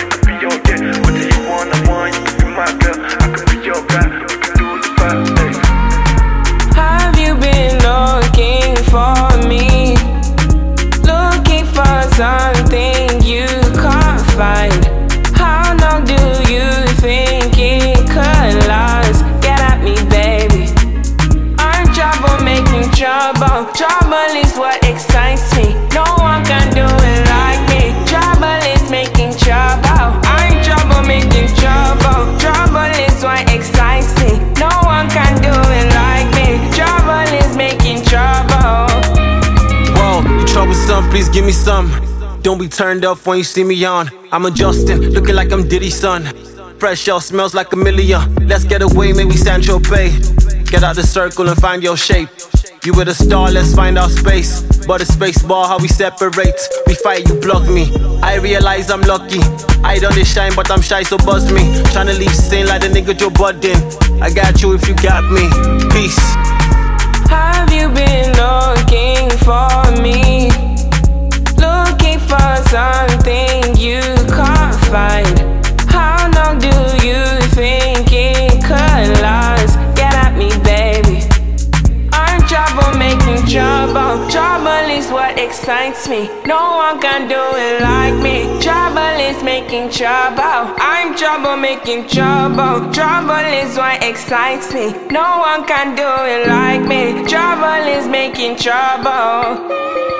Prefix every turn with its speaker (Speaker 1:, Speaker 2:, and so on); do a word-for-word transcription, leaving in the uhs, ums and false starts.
Speaker 1: could be your yeah. What do you want? I want you to be my girl. I could be your guy. We can do the vibe, hey.
Speaker 2: Have you been looking for me? Looking for something you can't find. How long do you think it could last? Get at me, baby. I'm trouble making trouble. Trouble is what excites me. No one can do it like me. Trouble is making trouble. I'm trouble making trouble. Trouble is what excites me. No one can do it like me. Trouble is making trouble.
Speaker 3: Whoa, you troublesome, please give me some. Don't be turned up when you see me on. I'm adjusting, looking like I'm Diddy's son. Fresh out, smells like a million. Let's get away, maybe Sancho Bay. Get out the circle and find your shape. You with a star, let's find our space. But a space bar, how we separate. We fight, you block me. I realize I'm lucky. I don't shine, but I'm shy, so buzz me. Tryna leave sane like the nigga Joe Budden. I got you if you got me. Peace.
Speaker 2: Have you been looking for me? Looking for something you can't find. How long do you think it could last? Get at me, baby. I'm trouble making trouble. Trouble is what excites me. No one can do it like me. Trouble is making trouble. I'm trouble making trouble. Trouble is what excites me. No one can do it like me. Trouble is making trouble.